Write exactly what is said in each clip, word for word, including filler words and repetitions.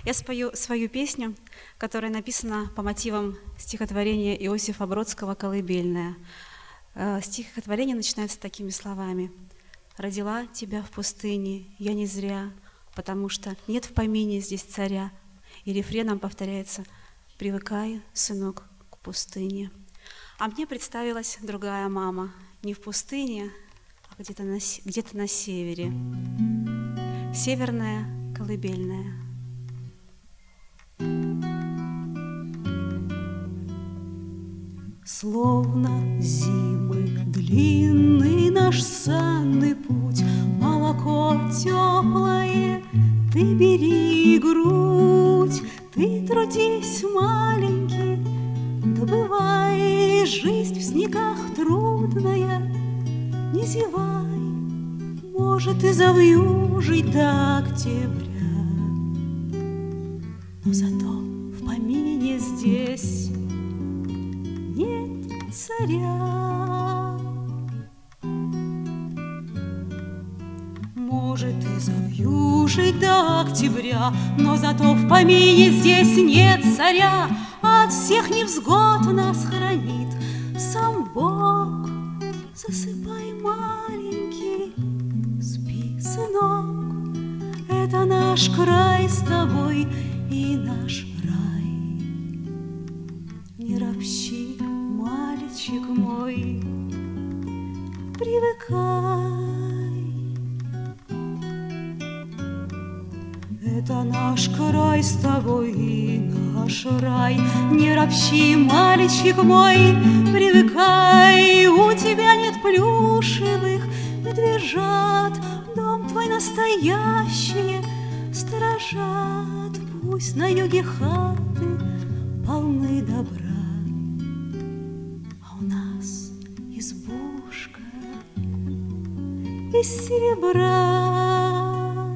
Я спою свою песню, которая написана по мотивам стихотворения Иосифа Бродского «Колыбельная». Стихотворение начинается такими словами: «Родила тебя в пустыне, я не зря, потому что нет в помине здесь царя». И рефреном повторяется: «Привыкай, сынок, к пустыне». А мне представилась другая мама, не в пустыне, а где-то на, где-то на севере. Северная колыбельная. Словно зимы длинный наш санный путь, молоко теплое ты бери грудь, ты трудись, маленький, добывай, жизнь в снегах трудная, не зевай, может, и завьюжить до октября, но зато в помине здесь нет царя. Может, и завьюжить до октября, но зато в помине здесь нет царя. От всех невзгод нас хранит сам Бог. Засыпай, маленький, спи, сынок, это наш край с тобой и наш рай. Не ропщи, мальчик мой, привыкай. Это наш край с тобой и наш рай. Не ропщи, мальчик мой, привыкай. У тебя нет плюшевых медвежат, дом твой настоящие сторожат. Пусть на юге хаты полны добра, а у нас избушка из серебра.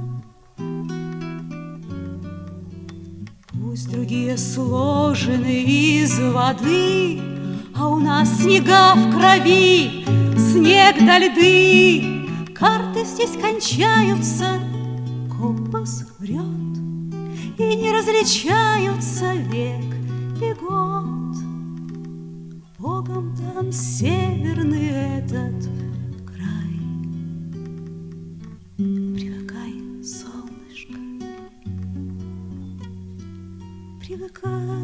Пусть другие сложены из воды, а у нас снега в крови, снег до льды. Карты здесь кончаются, компас врет, и не различаются век и год. Богом дан северный этот край. Привыкай, солнышко, привыкай.